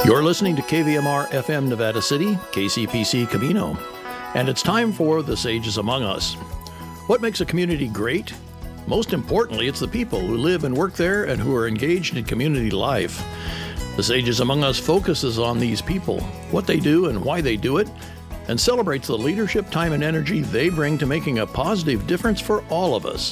You're listening to KVMR FM Nevada City, KCPC Camino, and it's time for The Sages Among Us. What makes a community great? Most importantly, it's the people who live and work there and who are engaged in community life. The Sages Among Us focuses on these people, what they do and why they do it, and celebrates the leadership, time, and energy they bring to making a positive difference for all of us.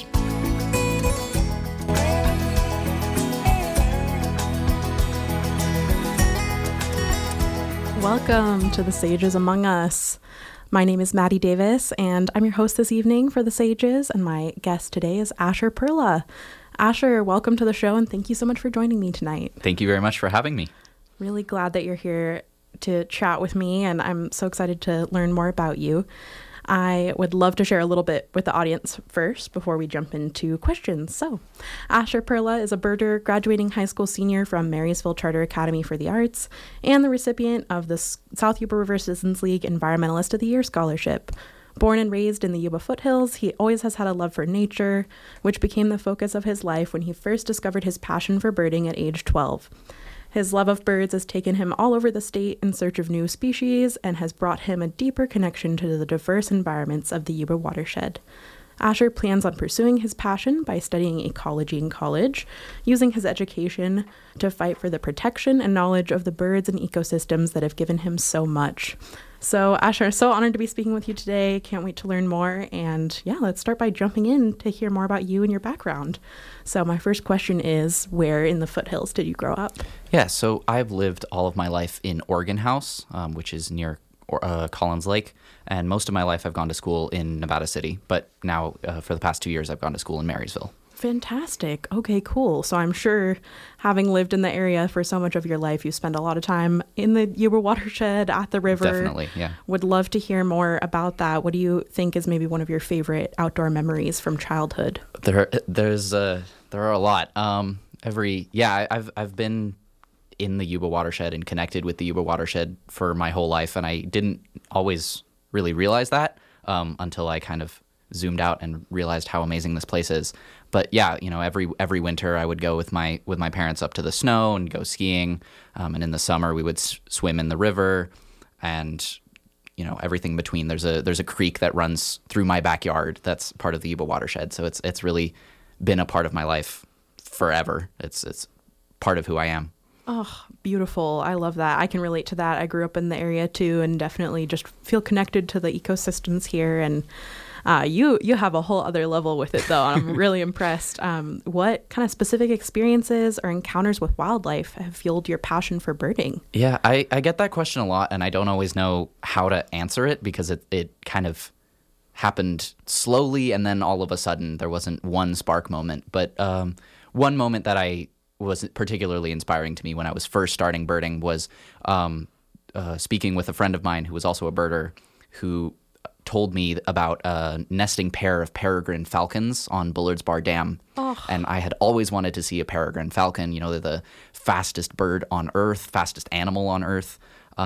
Welcome to The Sages Among Us. My name is Maddie Davis, and I'm your host this evening for The Sages, and my guest today is Asher Perla. Asher, welcome to the show, and thank you so much for joining me tonight. Thank you very much for having me. Really glad that you're here to chat with me, and I'm so excited to learn more about you. I would love to share a little bit with the audience first before we jump into questions. So, Asher Perla is a birder, graduating high school senior from Marysville Charter Academy for the Arts, and the recipient of the South Yuba River Citizens League Environmentalist of the Year Scholarship. Born and raised in the Yuba foothills, he always has had a love for nature, which became the focus of his life when he first discovered his passion for birding at age 12. His love of birds has taken him all over the state in search of new species and has brought him a deeper connection to the diverse environments of the Yuba watershed. Asher plans on pursuing his passion by studying ecology in college, using his education to fight for the protection and knowledge of the birds and ecosystems that have given him so much. So, Asher, so honored to be speaking with you today. Can't wait to learn more. And yeah, let's start by jumping in to hear more about you and your background. So my first question is, where in the foothills did you grow up? Yeah, so I've lived all of my life in Oregon House, which is near Collins Lake. And most of my life I've gone to school in Nevada City. But now, for the past 2 years, I've gone to school in Marysville. Fantastic. Okay, cool. So I'm sure having lived in the area for so much of your life, you spend a lot of time in the Yuba watershed, at the river. Definitely, yeah. Would love to hear more about that. What do you think is maybe one of your favorite outdoor memories from childhood? There are a lot. I've been in the Yuba watershed and connected with the Yuba watershed for my whole life, and I didn't always really realize that until I kind of zoomed out and realized how amazing this place is. But yeah, you know, every winter I would go with my parents up to the snow and go skiing, and in the summer we would swim in the river, and you know, everything between. There's a creek that runs through my backyard that's part of the Yuba watershed, so it's really been a part of my life forever. It's part of who I am. Oh, beautiful. I love that. I can relate to that. I grew up in the area too, and definitely just feel connected to the ecosystems here. And you have a whole other level with it, though, and I'm really impressed. What kind of specific experiences or encounters with wildlife have fueled your passion for birding? Yeah, I get that question a lot, and I don't always know how to answer it because it kind of happened slowly, and then all of a sudden there wasn't one spark moment. But one moment that I was particularly inspiring to me when I was first starting birding was speaking with a friend of mine who was also a birder, who told me about a nesting pair of peregrine falcons on Bullards Bar Dam. Oh. And I had always wanted to see a peregrine falcon. You know, they're the fastest bird on Earth, fastest animal on Earth.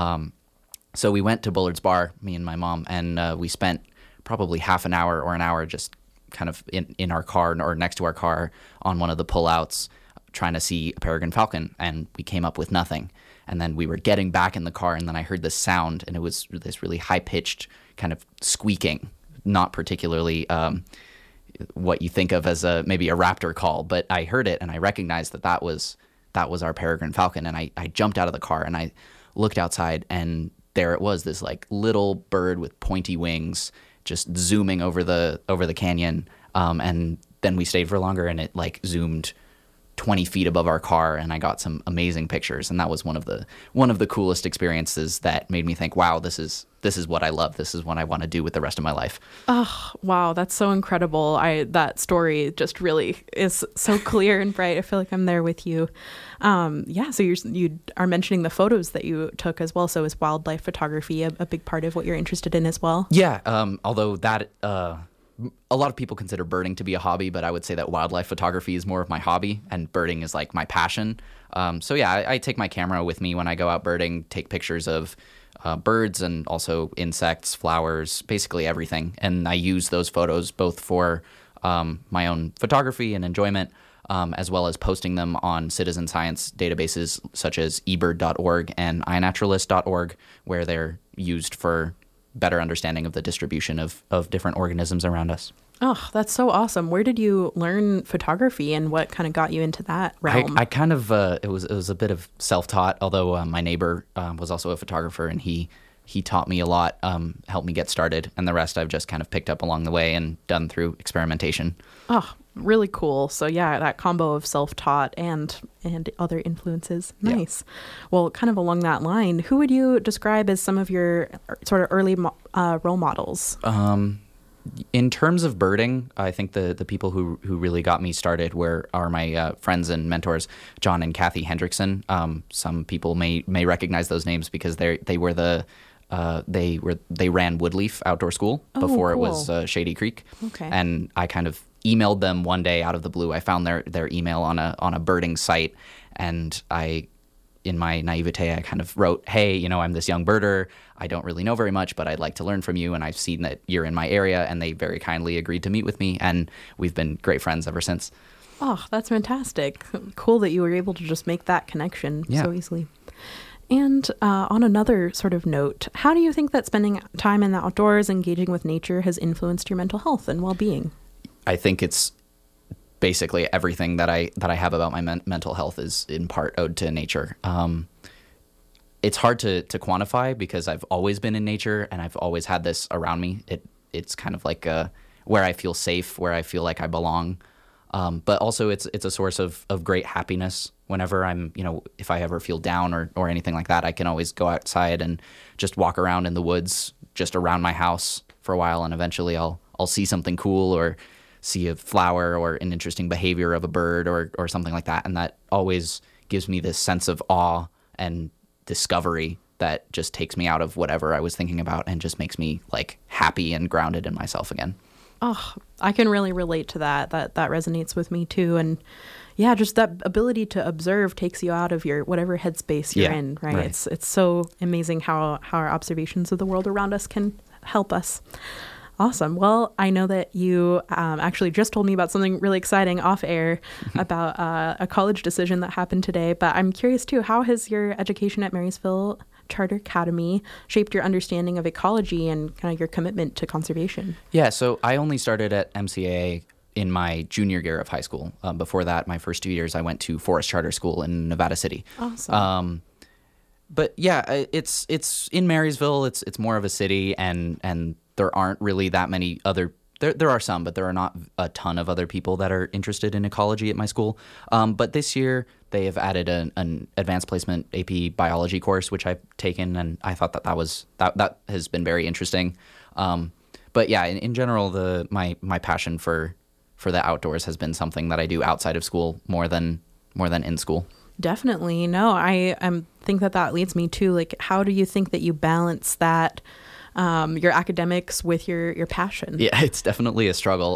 So we went to Bullards Bar, me and my mom, and we spent probably half an hour or an hour just kind of in our car or next to our car on one of the pullouts trying to see a peregrine falcon, and we came up with nothing. And then we were getting back in the car, and then I heard this sound, and it was this really high-pitched kind of squeaking, not particularly what you think of as maybe a raptor call, but I heard it, and I recognized that was our peregrine falcon, and I jumped out of the car, and I looked outside, and there it was, this like little bird with pointy wings just zooming over the canyon, and then we stayed for longer, and it like zoomed 20 feet above our car, and I got some amazing pictures, and that was one of the coolest experiences that made me think, wow, this is what I love. This is what I want to do with the rest of my life. Oh, wow, that's so incredible. That story just really is so clear and bright. I feel like I'm there with you. So you are mentioning the photos that you took as well. So is wildlife photography a big part of what you're interested in as well? Yeah, although that a lot of people consider birding to be a hobby, but I would say that wildlife photography is more of my hobby and birding is like my passion. I take my camera with me when I go out birding, take pictures of birds and also insects, flowers, basically everything. And I use those photos both for my own photography and enjoyment, as well as posting them on citizen science databases such as eBird.org and iNaturalist.org, where they're used for better understanding of the distribution of different organisms around us. Oh, that's so awesome. Where did you learn photography and what kind of got you into that realm? I kind of, it was a bit of self-taught, although my neighbor was also a photographer, and he taught me a lot, helped me get started, and the rest I've just kind of picked up along the way and done through experimentation. Oh, really cool. So yeah, that combo of self-taught and other influences. Nice. Yeah. Well, kind of along that line, who would you describe as some of your sort of early role models? In terms of birding, I think the people who really got me started are my friends and mentors, John and Kathy Hendrickson. Some people may recognize those names because they ran Woodleaf Outdoor School before cool. It was Shady Creek. Okay. And I kind of emailed them one day out of the blue. I found their email on a birding site, and in my naivete, I kind of wrote, hey, I'm this young birder. I don't really know very much, but I'd like to learn from you. And I've seen that you're in my area. And they very kindly agreed to meet with me. And we've been great friends ever since. Oh, that's fantastic. Cool that you were able to just make that connection so easily. And on another sort of note, how do you think that spending time in the outdoors, engaging with nature, has influenced your mental health and well-being? I think it's basically everything that I have about my mental health is in part owed to nature. It's hard to quantify because I've always been in nature and I've always had this around me. It's kind of like where I feel safe, where I feel like I belong. But also it's a source of great happiness. Whenever I'm, if I ever feel down or anything like that, I can always go outside and just walk around in the woods, just around my house for a while, and eventually I'll see something cool or see a flower or an interesting behavior of a bird or something like that. And that always gives me this sense of awe and discovery that just takes me out of whatever I was thinking about and just makes me like happy and grounded in myself again. Oh, I can really relate to that. That resonates with me too. And yeah, just that ability to observe takes you out of your whatever headspace you're in, right? It's so amazing how our observations of the world around us can help us. Awesome. Well, I know that you actually just told me about something really exciting off air about a college decision that happened today, but I'm curious too, how has your education at Marysville Charter Academy shaped your understanding of ecology and kind of your commitment to conservation? Yeah, so I only started at MCA in my junior year of high school. Before that, my first 2 years, I went to Forest Charter School in Nevada City. Awesome. But yeah, it's in Marysville. It's more of a city, and there aren't really that many other. There are some, but there are not a ton of other people that are interested in ecology at my school. But this year they have added an advanced placement AP biology course, which I've taken, and I thought that has been very interesting. But yeah, in general, my passion for the outdoors has been something that I do outside of school more than in school. Definitely. No, I think that leads me to, like, how do you think that you balance that, your academics with your passion? Yeah, it's definitely a struggle.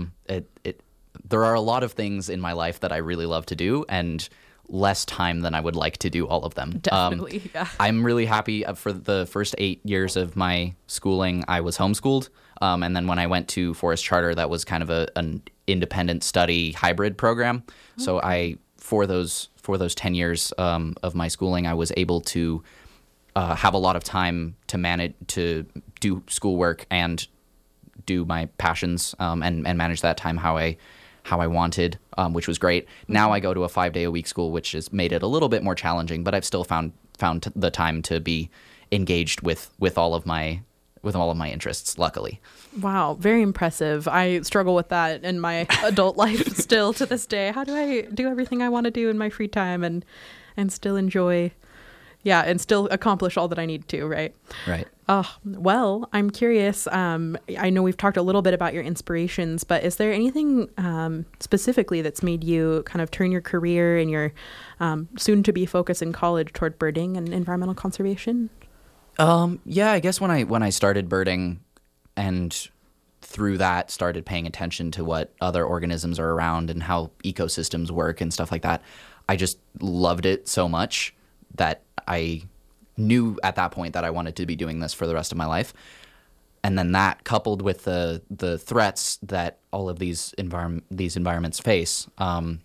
There are a lot of things in my life that I really love to do, and less time than I would like to do all of them. Definitely, yeah. I'm really happy for the first 8 years of my schooling, I was homeschooled. And then when I went to Forest Charter, that was kind of an independent study hybrid program. Okay. So for those 10 years of my schooling, I was able to have a lot of time to do schoolwork and do my passions and manage that time how I wanted, which was great. Now I go to a 5-day-a-week school, which has made it a little bit more challenging, but I've still found the time to be engaged with all of my interests, luckily. Wow, very impressive. I struggle with that in my adult life still to this day. How do I do everything I want to do in my free time and still enjoy, and still accomplish all that I need to, right? Right. Well, I'm curious. I know we've talked a little bit about your inspirations, but is there anything specifically that's made you kind of turn your career and your soon-to-be focus in college toward birding and environmental conservation? Yeah, I guess when I started birding and through that started paying attention to what other organisms are around and how ecosystems work and stuff like that, I just loved it so much that I knew at that point that I wanted to be doing this for the rest of my life. And then that coupled with the threats that all of these environments face,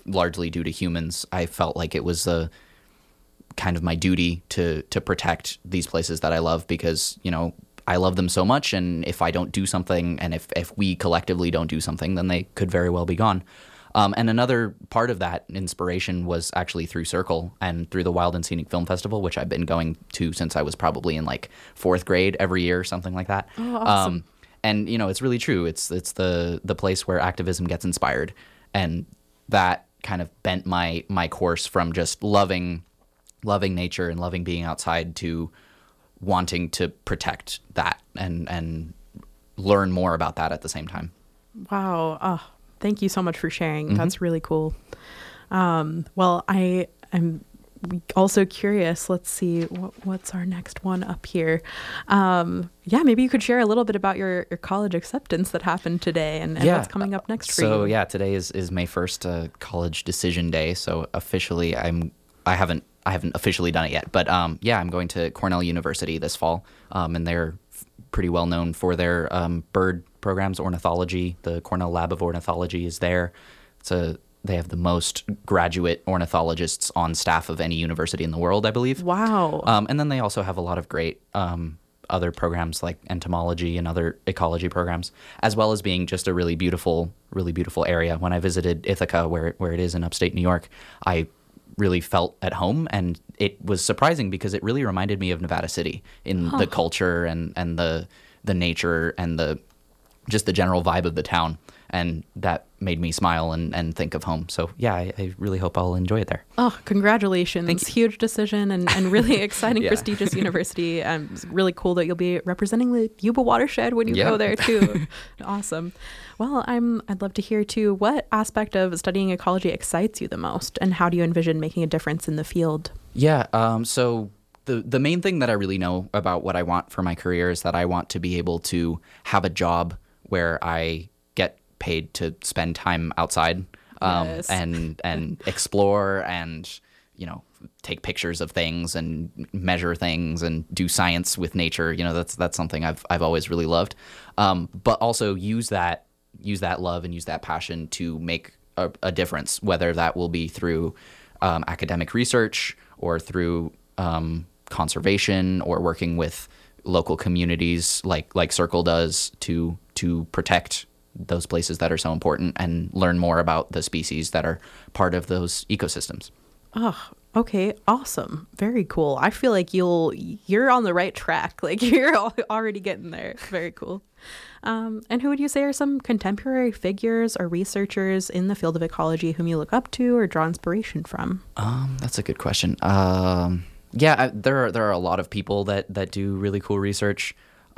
largely due to humans. I felt like it was kind of my duty to protect these places that I love because, I love them so much, and if I don't do something, and if we collectively don't do something, then they could very well be gone. And another part of that inspiration was actually through Circle and through the Wild and Scenic Film Festival, which I've been going to since I was probably in like 4th grade every year, something like that. Oh, awesome. And it's really true. It's the place where activism gets inspired, and that kind of bent my course from just loving nature and loving being outside to wanting to protect that and learn more about that at the same time. Wow. Oh, thank you so much for sharing. That's really cool. Well, I'm also curious. Let's see, what's our next one up here? Maybe you could share a little bit about your college acceptance that happened today and what's coming up next for you. So yeah, today is May 1st, college decision day. So officially I haven't officially done it yet, but I'm going to Cornell University this fall, and they're pretty well known for their bird programs, ornithology. The Cornell Lab of Ornithology is there. They have the most graduate ornithologists on staff of any university in the world, I believe. Wow. And then they also have a lot of great other programs like entomology and other ecology programs, as well as being just a really beautiful area. When I visited Ithaca, where it is in upstate New York, I really felt at home, and it was surprising because it really reminded me of Nevada City in the culture and the nature and the general vibe of the town, and that made me smile and think of home. So yeah, I really hope I'll enjoy it there. Oh, congratulations. Huge decision and really exciting, prestigious university. It's really cool that you'll be representing the Yuba watershed when you go there too. Awesome. Well, I'd love to hear too, what aspect of studying ecology excites you the most, and how do you envision making a difference in the field? Yeah, so the main thing that I really know about what I want for my career is that I want to be able to have a job where I get paid to spend time outside and explore and, take pictures of things and measure things and do science with nature. That's something I've always really loved. But also use that love and use that passion to make a difference, whether that will be through academic research or through conservation or working with local communities like Circle does to protect those places that are so important and learn more about the species that are part of those ecosystems. Oh, okay. Awesome. Very cool. I feel like you're on the right track. Like you're already getting there. Very cool. And who would you say are some contemporary figures or researchers in the field of ecology whom you look up to or draw inspiration from? That's a good question. There are a lot of people that do really cool research,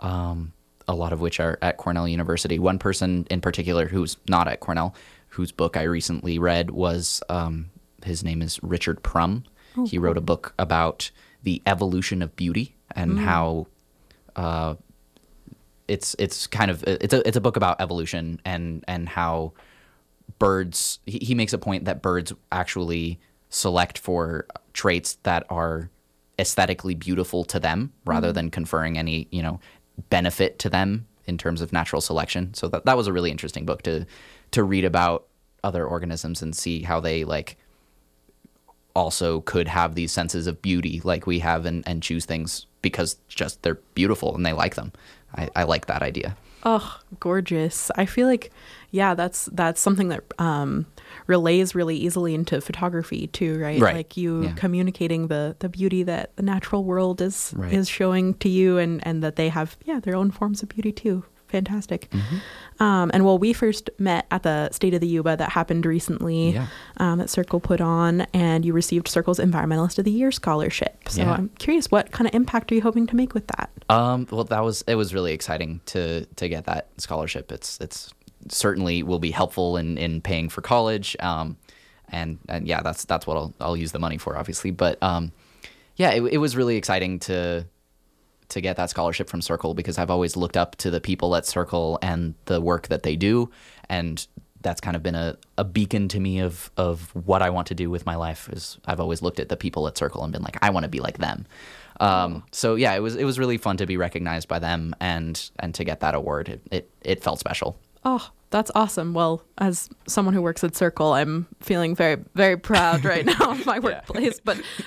a lot of which are at Cornell University. One person in particular who's not at Cornell, whose book I recently read was, his name is Richard Prum. He wrote a book about the evolution of beauty and how it's a book about evolution and how birds. He makes a point that birds actually select for traits that are aesthetically beautiful to them rather than conferring any benefit to them in terms of natural selection. So that was a really interesting book to read about other organisms and see how they also could have these senses of beauty like we have and choose things because just they're beautiful and they like them. I like that idea. Oh, gorgeous. I feel like, that's something that relays really easily into photography too, right? Like you communicating the beauty that the natural world is showing to you and that they have, their own forms of beauty too. Fantastic. And we first met at the State of the Yuba that happened recently that Circle put on, and you received Circle's Environmentalist of the Year scholarship. So I'm curious, what kind of impact are you hoping to make with that? It was really exciting to get that scholarship. It's certainly will be helpful in paying for college. And that's what I'll use the money for, obviously. But it was really exciting to get that scholarship from Circle because I've always looked up to the people at Circle and the work that they do, and that's kind of been a beacon to me of what I want to do with my life. Is I've always looked at the people at Circle and been like, I want to be like them. It was really fun to be recognized by them and to get that award. It felt special. Oh, that's awesome. Well, as someone who works at Circle, I'm feeling very, very proud right now of my workplace.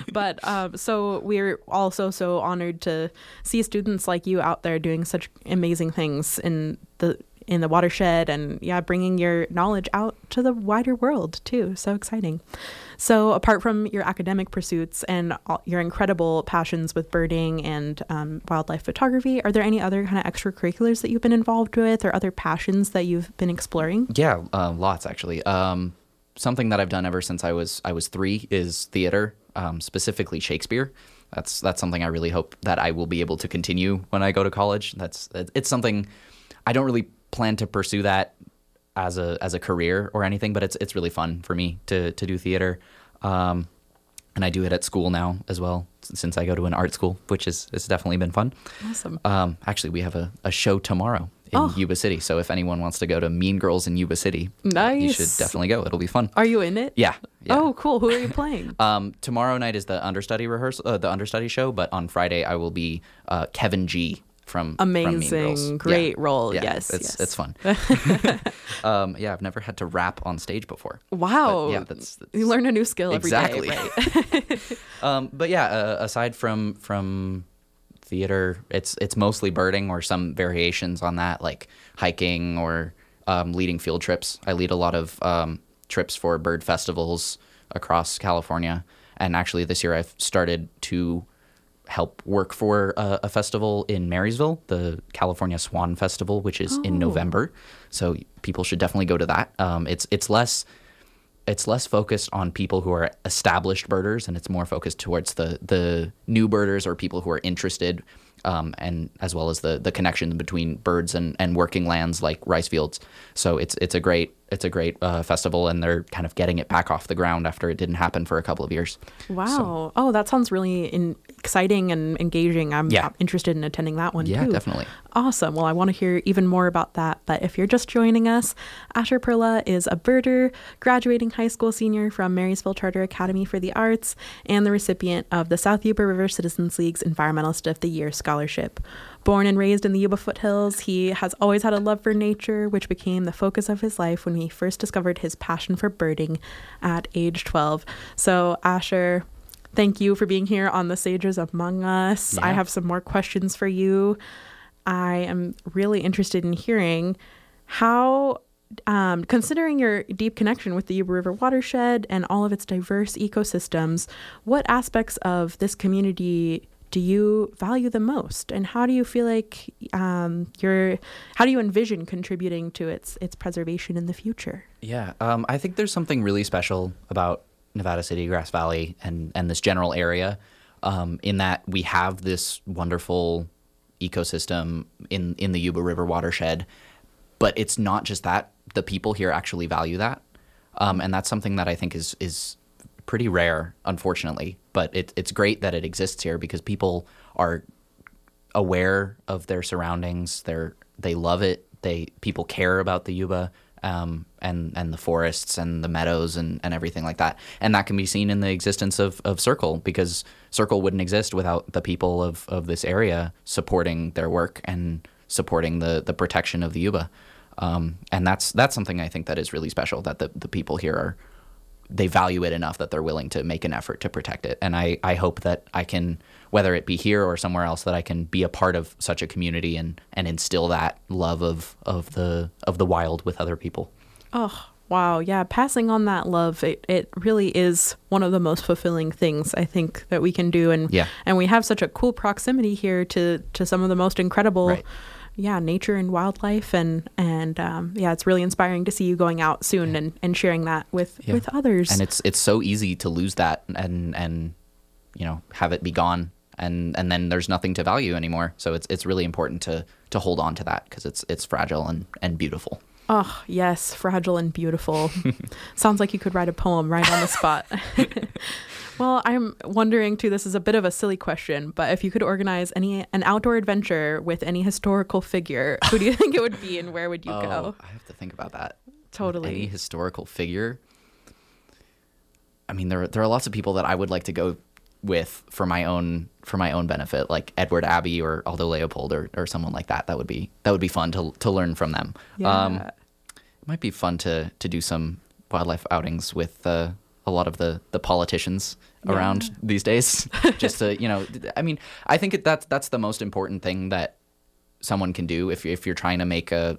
So we're also so honored to see students like you out there doing such amazing things in the watershed, and bringing your knowledge out to the wider world too. So exciting. So apart from your academic pursuits and your incredible passions with birding and wildlife photography, are there any other kind of extracurriculars that you've been involved with, or other passions that you've been exploring? Yeah, lots actually. Something that I've done ever since I was 3 is theater, specifically Shakespeare. That's something I really hope that I will be able to continue when I go to college. It's something I don't really plan to pursue that as a career or anything, but it's really fun for me to do theater. And I do it at school now as well, since I go to an art school, which it's definitely been fun. Awesome. Actually, we have a show tomorrow in Yuba City, so if anyone wants to go to Mean Girls in Yuba City, nice. You should definitely go. It'll be fun. Are you in it? Yeah. Oh, cool. Who are you playing? Tomorrow night is the understudy rehearsal, the understudy show, but on Friday I will be Kevin G. from Amazing. Mean Girls. Great role. Yeah, Yes. it's fun. I've never had to rap on stage before. Wow. But that's you learn a new skill every day. Exactly. Right? Aside from theater, it's mostly birding or some variations on that, like hiking or leading field trips. I lead a lot of trips for bird festivals across California, and actually this year I've started to help work for a festival in Marysville, the California Swan Festival, which is in November. So people should definitely go to that. It's less focused on people who are established birders, and it's more focused towards the new birders or people who are interested, and as well as the connection between birds and working lands like rice fields. So it's a great festival, and they're kind of getting it back off the ground after it didn't happen for a couple of years. Wow. Oh, that sounds really exciting and engaging. I'm interested in attending that one too. Yeah, definitely. Awesome. Well, I want to hear even more about that. But if you're just joining us, Asher Perla is a birder, graduating high school senior from Marysville Charter Academy for the Arts, and the recipient of the South Yuba River Citizens League's Environmentalist of the Year Scholarship. Born and raised in the Yuba foothills, he has always had a love for nature, which became the focus of his life when he first discovered his passion for birding at age 12. So, Asher, thank you for being here on The Sages Among Us. Yeah. I have some more questions for you. I am really interested in hearing how, considering your deep connection with the Yuba River watershed and all of its diverse ecosystems, what aspects of this community do you value the most, and how do you feel like how do you envision contributing to its preservation in the future? Yeah, I think there's something really special about Nevada City, Grass Valley, and this general area, in that we have this wonderful ecosystem in the Yuba River watershed, but it's not just that. The people here actually value that, and that's something that I think is pretty rare, unfortunately, but it's great that it exists here because people are aware of their surroundings. They love it. People care about the Yuba, and the forests and the meadows and everything like that. And that can be seen in the existence of Circle, because Circle wouldn't exist without the people of this area supporting their work and supporting the protection of the Yuba. And that's something I think that is really special, that the people here they value it enough that they're willing to make an effort to protect it. And I hope that I can, whether it be here or somewhere else, that I can be a part of such a community and instill that love of the wild with other people. Oh, wow. Yeah. Passing on that love, it really is one of the most fulfilling things I think that we can do. And we have such a cool proximity here to some of the most incredible right. Nature and wildlife, and it's really inspiring to see you going out soon and sharing that with others. And it's so easy to lose that and have it be gone, and then there's nothing to value anymore. So it's really important to hold on to that, because it's fragile and beautiful. Oh, yes, fragile and beautiful. Sounds like you could write a poem right on the spot. Well, I'm wondering, too, this is a bit of a silly question, but if you could organize an outdoor adventure with any historical figure, who do you think it would be and where would you go? I have to think about that. Totally. Any historical figure? I mean, there are lots of people that I would like to go with for my own benefit, like Edward Abbey or Aldo Leopold or someone like that. That would be fun to learn from them. Yeah. might be fun to do some wildlife outings with a lot of the politicians around these days. Just to, I mean, I think that's the most important thing that someone can do if you're trying to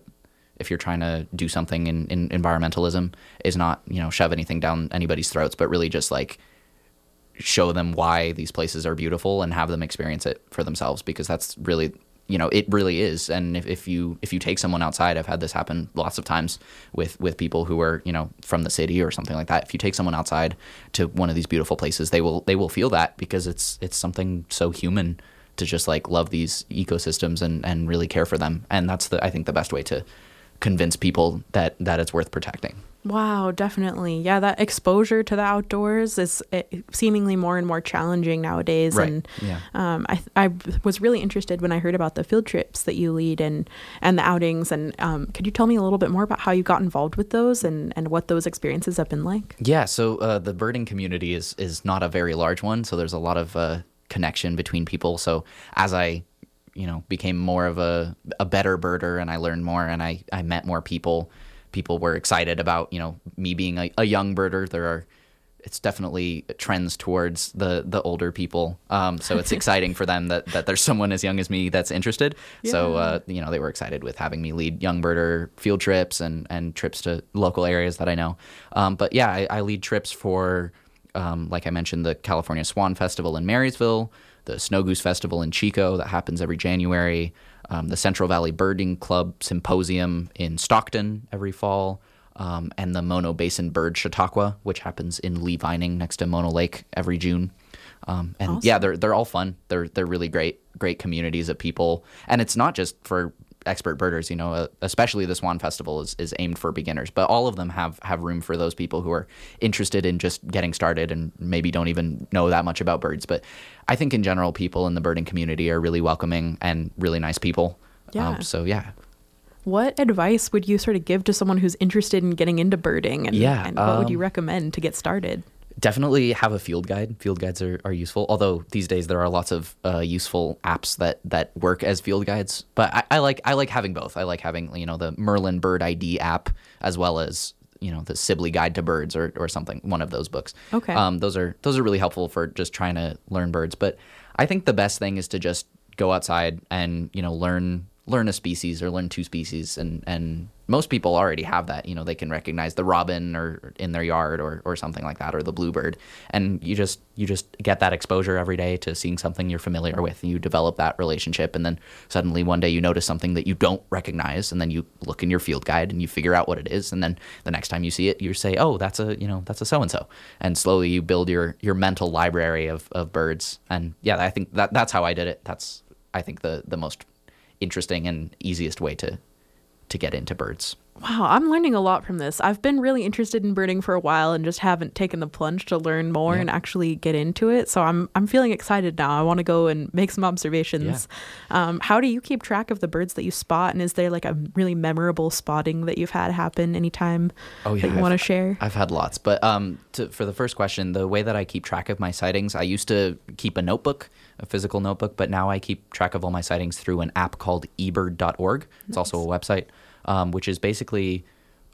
do something in environmentalism, is not, shove anything down anybody's throats, but really just like show them why these places are beautiful and have them experience it for themselves, because that's really, it really is. And if you take someone outside, I've had this happen lots of times with people who are, from the city or something like that. If you take someone outside to one of these beautiful places, they will feel that, because it's something so human to just like love these ecosystems and really care for them. And that's I think the best way to convince people that it's worth protecting. Wow, definitely. Yeah, that exposure to the outdoors is seemingly more and more challenging nowadays. Right. And yeah. I was really interested when I heard about the field trips that you lead and the outings. And could you tell me a little bit more about how you got involved with those and what those experiences have been like? Yeah, so the birding community is not a very large one, so there's a lot of connection between people. So as I became more of a better birder, and I learned more, and I met more people were excited about, me being a young birder. It's definitely trends towards the older people. So it's exciting for them that there's someone as young as me that's interested. Yeah. So, they were excited with having me lead young birder field trips and trips to local areas that I know. But yeah, I lead trips for, like I mentioned, the California Swan Festival in Marysville, the Snow Goose Festival in Chico that happens every January, the Central Valley Birding Club Symposium in Stockton every fall, and the Mono Basin Bird Chautauqua, which happens in Lee Vining next to Mono Lake every June. And awesome. Yeah, they're all fun. They're really great communities of people, and it's not just for expert birders, especially the Swan Festival is aimed for beginners, but all of them have room for those people who are interested in just getting started and maybe don't even know that much about birds. But I think in general, people in the birding community are really welcoming and really nice people. Yeah. So yeah. What advice would you sort of give to someone who's interested in getting into birding, and what would you recommend to get started? Definitely have a field guide. Field guides are useful, although these days there are lots of useful apps that work as field guides. But I like having both. I like having the Merlin Bird ID app, as well as the Sibley Guide to Birds or something, one of those books. Okay. Those are really helpful for just trying to learn birds. But I think the best thing is to just go outside and learn a species or learn two species, and most people already have that. They can recognize the robin or in their yard or something like that, or the bluebird, and you just get that exposure every day to seeing something you're familiar with, and you develop that relationship, and then suddenly one day you notice something that you don't recognize, and then you look in your field guide and you figure out what it is, and then the next time you see it you say, oh, that's a so and so, and slowly you build your mental library of birds. And yeah, I think that's how I did it. That's, I think, the most interesting and easiest way to get into birds. Wow, I'm learning a lot from this. I've been really interested in birding for a while and just haven't taken the plunge to learn more and actually get into it. So I'm feeling excited now. I want to go and make some observations. Yeah. How do you keep track of the birds that you spot? And is there like a really memorable spotting that you've had happen anytime that you want to share? I've had lots. But for the first question, the way that I keep track of my sightings, I used to keep a notebook, a physical notebook, but now I keep track of all my sightings through an app called ebird.org. It's also a website. Which is basically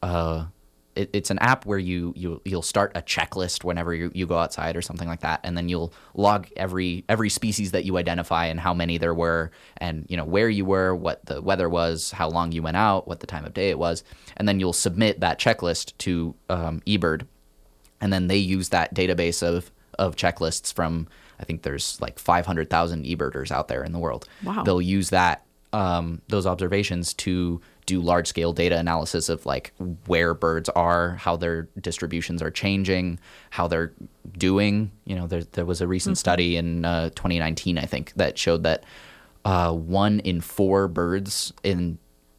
it's an app where you'll start a checklist whenever you go outside or something like that, and then you'll log every species that you identify and how many there were, and where you were, what the weather was, how long you went out, what the time of day it was, and then you'll submit that checklist to eBird, and then they use that database of checklists from, I think there's like 500,000 eBirders out there in the world. Wow. They'll use that those observations to do large-scale data analysis of like where birds are, how their distributions are changing, how they're doing. There was a recent study in 2019, I think, that showed that 1 in 4 birds in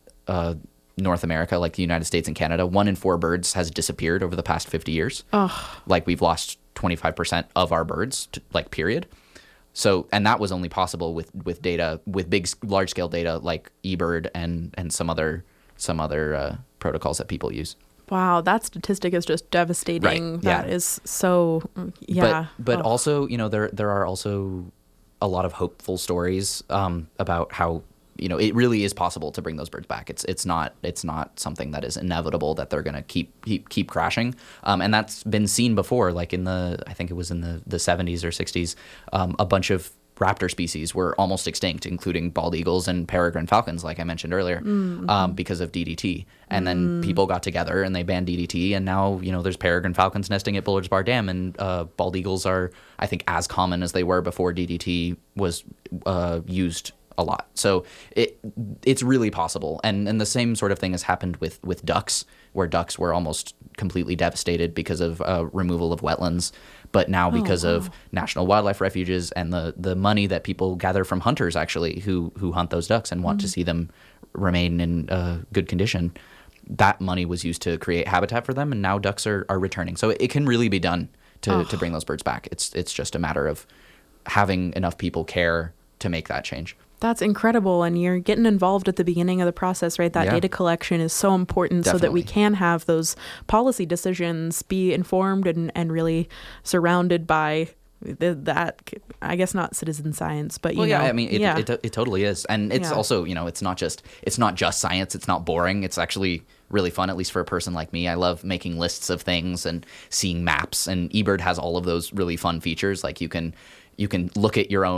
North America, like the United States and Canada, 1 in 4 birds has disappeared over the past 50 years. Like we've lost 25% of our birds, period. So, and that was only possible with data, with large scale data like eBird and some other protocols that people use. Wow, that statistic is just devastating. Right. That is so, yeah. But also, there are also a lot of hopeful stories about how it really is possible to bring those birds back. It's not something that is inevitable that they're going to keep crashing. And that's been seen before, like I think it was in the 70s or 60s, a bunch of raptor species were almost extinct, including bald eagles and peregrine falcons, like I mentioned earlier, because of DDT. And then people got together and they banned DDT, and now there's peregrine falcons nesting at Bullards Bar Dam, and bald eagles are, I think, as common as they were before DDT was used a lot. So it's really possible, and the same sort of thing has happened with ducks, where ducks were almost completely devastated because of removal of wetlands. But now because of national wildlife refuges and the money that people gather from hunters actually who hunt those ducks and want to see them remain in good condition, that money was used to create habitat for them, and now ducks are returning. So it can really be done to bring those birds back. It's just a matter of having enough people care to make that change. That's incredible. And you're getting involved at the beginning of the process, right? That data collection is so important. Definitely. So that we can have those policy decisions be informed and really surrounded by that, I guess not citizen science, but you know. I mean, it totally is. And it's also, it's not just science. It's not boring. It's actually really fun, at least for a person like me. I love making lists of things and seeing maps, and eBird has all of those really fun features. Like you can look at your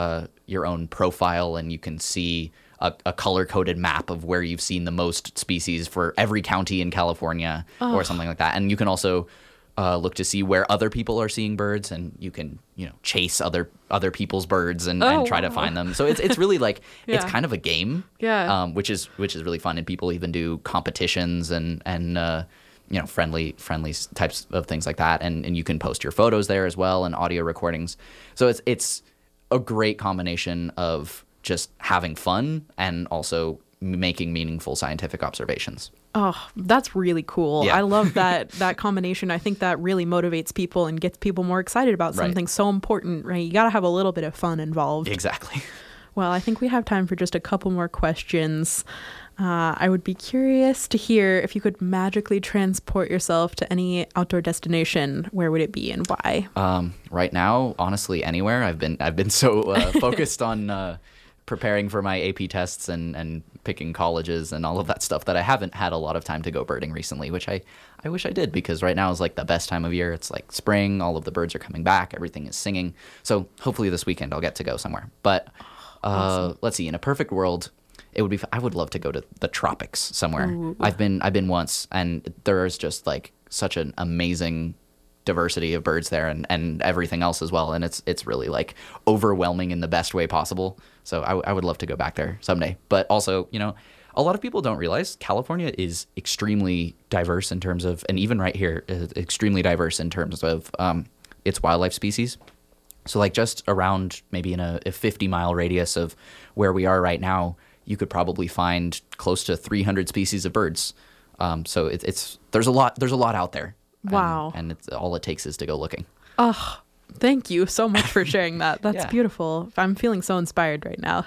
own profile, and you can see a color-coded map of where you've seen the most species for every county in California or something like that. And you can also look to see where other people are seeing birds, and you can chase other people's birds and try to find them. So it's really like it's kind of a game, which is really fun. And people even do competitions and friendly types of things like that, and you can post your photos there as well, and audio recordings. So it's a great combination of just having fun and also making meaningful scientific observations. Oh, that's really cool. Yeah. I love that combination. I think that really motivates people and gets people more excited about something so important, right? You got to have a little bit of fun involved. Exactly. Well, I think we have time for just a couple more questions. I would be curious to hear if you could magically transport yourself to any outdoor destination. Where would it be and why? Right now, honestly, anywhere. I've been so focused on preparing for my AP tests and picking colleges and all of that stuff that I haven't had a lot of time to go birding recently, which I wish I did, because right now is like the best time of year. It's like spring, all of the birds are coming back, everything is singing. So hopefully this weekend I'll get to go somewhere. But awesome. Let's see, in a perfect world, I would love to go to the tropics somewhere. Ooh. I've been once, and there is just like such an amazing diversity of birds there, and everything else as well, and it's really like overwhelming in the best way possible. So I would love to go back there someday. But also, a lot of people don't realize California is extremely diverse in terms of, and even right here, extremely diverse in terms of its wildlife species. So like just around maybe in a 50-mile radius of where we are right now, you could probably find close to 300 species of birds. So there's a lot out there. Wow. And all it takes is to go looking. Oh, thank you so much for sharing that. That's beautiful. I'm feeling so inspired right now.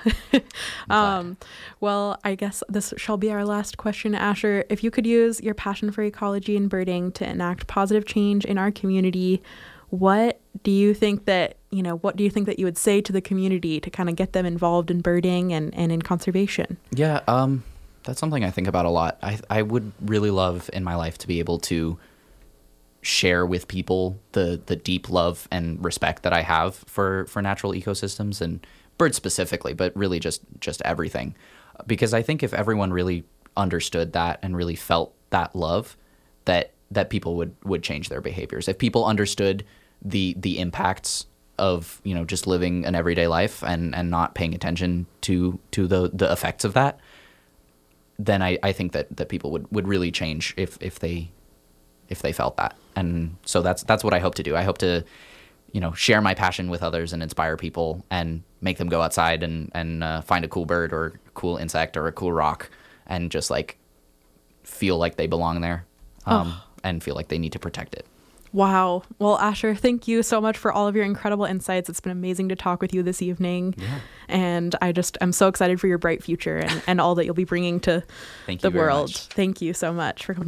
Well, I guess this shall be our last question, Asher. If you could use your passion for ecology and birding to enact positive change in our community, what do you think that you would say to the community to kind of get them involved in birding and in conservation? Yeah, that's something I think about a lot. I would really love in my life to be able to share with people the deep love and respect that I have for natural ecosystems and birds specifically, but really just everything. Because I think if everyone really understood that and really felt that love, that people would change their behaviors. If people understood the impacts of just living an everyday life and not paying attention to the effects of that, then I think that people would really change if they felt that. And so that's what I hope to do. I hope to share my passion with others and inspire people and make them go outside and find a cool bird or a cool insect or a cool rock and just like feel like they belong there and feel like they need to protect it. Wow. Well, Asher, thank you so much for all of your incredible insights. It's been amazing to talk with you this evening. Yeah. And I'm so excited for your bright future and all that you'll be bringing to the world. Thank you so much for coming.